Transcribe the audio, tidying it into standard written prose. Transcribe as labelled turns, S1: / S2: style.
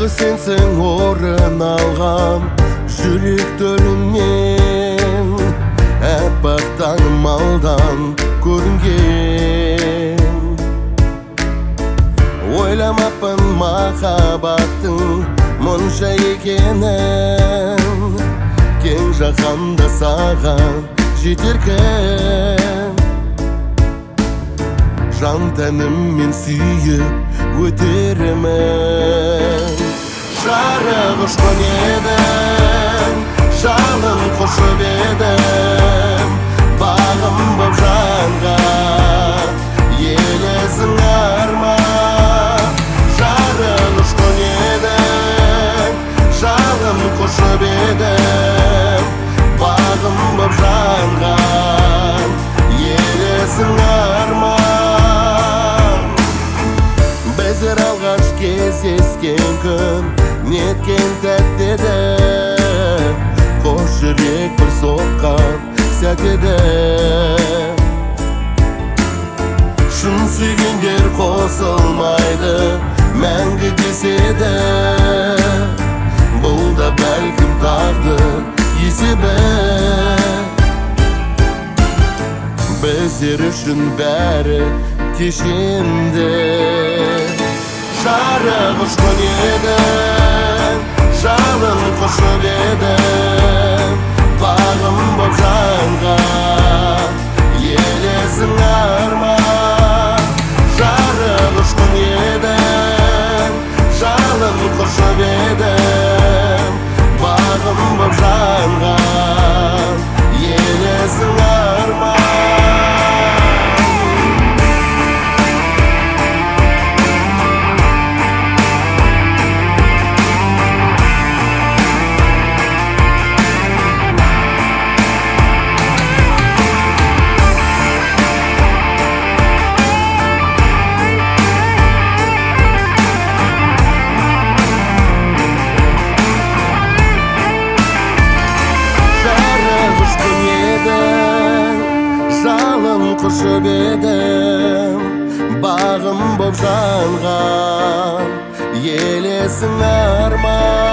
S1: Дағы сенсің орын алған жүректерімнен, әппақ таңым алдан көрінген. Ойламаппын махаббаттың мұнша екенін, кең жаһанда саған жетеркен. Жан тәніммен сүйіп өтерімін. Жарық ұшқан едің, жалын құшып едің, бағым боп жанған елесің арман. Жарық ұшқан едің, жалын құшып едің, бағым боп жанған елесің арман. Біздер алғаш кездескен күн неткен тәтті еді, қос жүрек бір соққан сәт еді. Шын сүйгендер қосылмайды мәңгі деседі, бұл да бәлкім тағдыр есебі. Біздер үшін бәрі кешенді. Жарық ұшқан едің, жалын құшып едің, бағым боп жанған елесің арман. Жарық ұшқан едің, жалын құшып едің, бағым боп жанған елесің арман. Құшып едім, бағым боп жанған елесің арман.